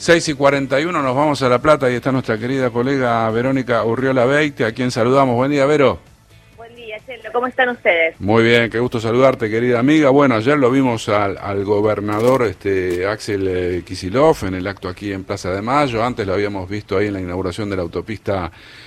6:41 nos vamos a La Plata y está nuestra querida colega Verónica Urriola Beite, a quien saludamos. Buen día, Vero. Buen día, Chelo. ¿Cómo están ustedes? Muy bien, qué gusto saludarte, querida amiga. Bueno, ayer lo vimos al gobernador Axel Kicillof en el acto aquí en Plaza de Mayo. Antes lo habíamos visto ahí en la inauguración de la autopista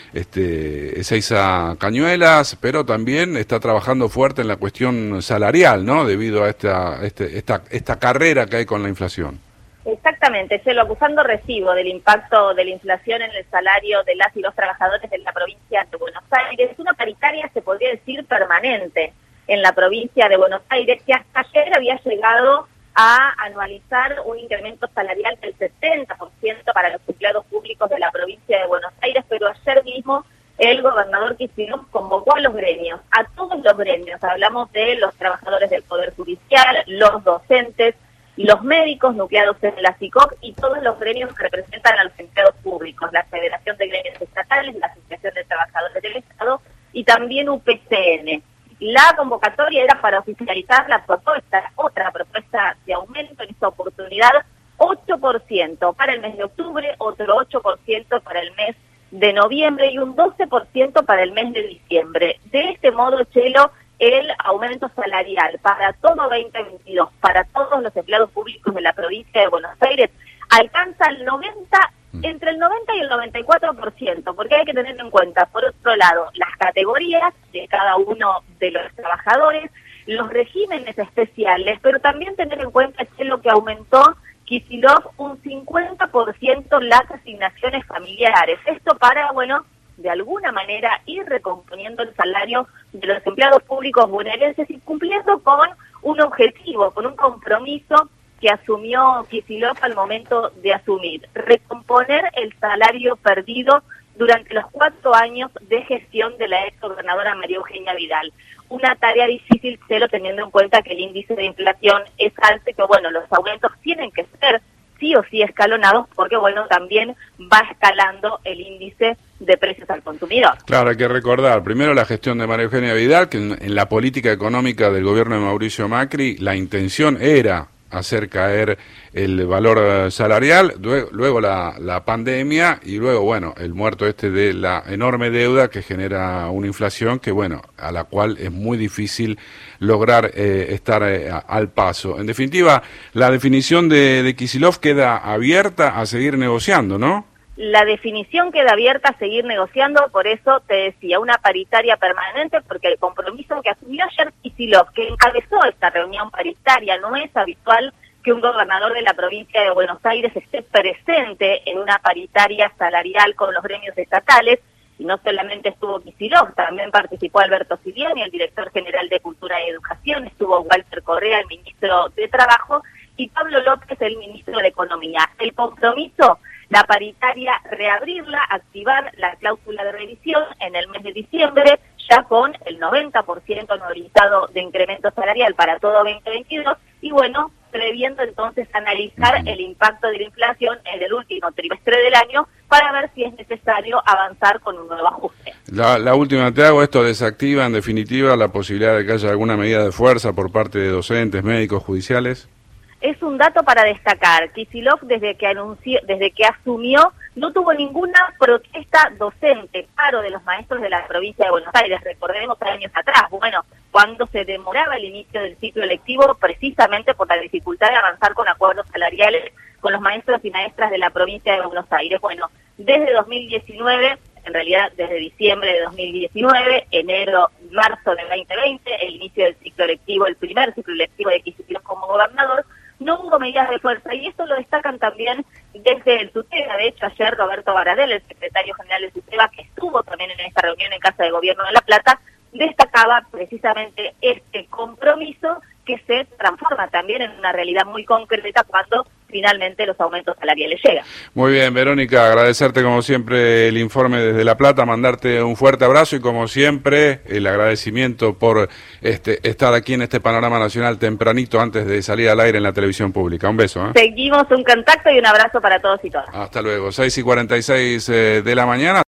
Ezeiza-Cañuelas, pero también está trabajando fuerte en la cuestión salarial, ¿no? Debido a esta carrera que hay con la inflación. Exactamente, Chelo, acusando recibo del impacto de la inflación en el salario de las y los trabajadores de la provincia de Buenos Aires. Una paritaria, se podría decir, permanente en la provincia de Buenos Aires, que hasta ayer había llegado a anualizar un incremento salarial del 70% para los empleados públicos de la provincia de Buenos Aires, pero ayer mismo el gobernador Kicillof convocó a los gremios, a todos los gremios. Hablamos de los trabajadores del Poder Judicial, los docentes, los médicos nucleados en la SICOP y todos los gremios que representan a los empleados públicos, la Federación de Gremios Estatales, la Asociación de Trabajadores del Estado y también UPCN. La convocatoria era para oficializar la propuesta, otra propuesta de aumento en esta oportunidad, 8% para el mes de octubre, otro 8% para el mes de noviembre y un 12% para el mes de diciembre. De este modo, Chelo, el aumento salarial para todo 2022, para todos los empleados públicos de la provincia de Buenos Aires, alcanza entre el 90 y el 94%, porque hay que tener en cuenta, por otro lado, las categorías de cada uno de los trabajadores, los regímenes especiales, pero también tener en cuenta que es lo que aumentó Kicillof un 50% las asignaciones familiares. Esto para, de alguna manera ir recomponiendo el salario de los empleados públicos bonaerenses y cumpliendo con un objetivo, con un compromiso que asumió Kicillof al momento de asumir, recomponer el salario perdido durante los 4 años de gestión de la ex gobernadora María Eugenia Vidal. Una tarea difícil, teniendo en cuenta que el índice de inflación es alto y que, los aumentos tienen que ser sí o sí escalonados porque, también va escalando el índice de precios al consumidor. Claro, hay que recordar, primero la gestión de María Eugenia Vidal, que en la política económica del gobierno de Mauricio Macri, la intención era hacer caer el valor salarial, luego la pandemia y luego, el muerto de la enorme deuda que genera una inflación que, a la cual es muy difícil lograr estar al paso. En definitiva, la definición de Kicillof queda abierta a seguir negociando, ¿no? La definición queda abierta a seguir negociando, por eso te decía, una paritaria permanente, porque el compromiso que asumió ayer Kicillof, que encabezó esta reunión paritaria, no es habitual que un gobernador de la provincia de Buenos Aires esté presente en una paritaria salarial con los gremios estatales, y no solamente estuvo Kicillof, también participó Alberto Silioni, el director general de Cultura y Educación, estuvo Walter Correa, el ministro de Trabajo, y Pablo López, el ministro de Economía. El compromiso, la paritaria, reabrirla, activar la cláusula de revisión en el mes de diciembre, ya con el 90% anualizado de incremento salarial para todo 2022, y previendo entonces analizar el impacto de la inflación en el último trimestre del año para ver si es necesario avanzar con un nuevo ajuste. La última te hago, ¿esto desactiva en definitiva la posibilidad de que haya alguna medida de fuerza por parte de docentes, médicos, judiciales? Es un dato para destacar. Kicillof, desde que asumió, no tuvo ninguna protesta docente, paro de los maestros de la provincia de Buenos Aires. Recordemos años atrás, cuando se demoraba el inicio del ciclo lectivo, precisamente por la dificultad de avanzar con acuerdos salariales con los maestros y maestras de la provincia de Buenos Aires. Desde 2019, en realidad desde diciembre de 2019, marzo de 2020, el inicio del ciclo lectivo, el primer ciclo lectivo de Kicillof como gobernador, no hubo medidas de fuerza, y esto lo destacan también desde el SUTEBA. De hecho, ayer Roberto Baradel, el secretario general del SUTEBA, que estuvo también en esta reunión en Casa de Gobierno de La Plata, destacaba precisamente este compromiso que se transforma también en una realidad muy concreta cuando finalmente los aumentos salariales llegan. Muy bien, Verónica, agradecerte como siempre el informe desde La Plata, mandarte un fuerte abrazo y como siempre el agradecimiento por estar aquí en este panorama nacional tempranito antes de salir al aire en la televisión pública. Un beso. Seguimos, un contacto y un abrazo para todos y todas. Hasta luego, 6:46 de la mañana.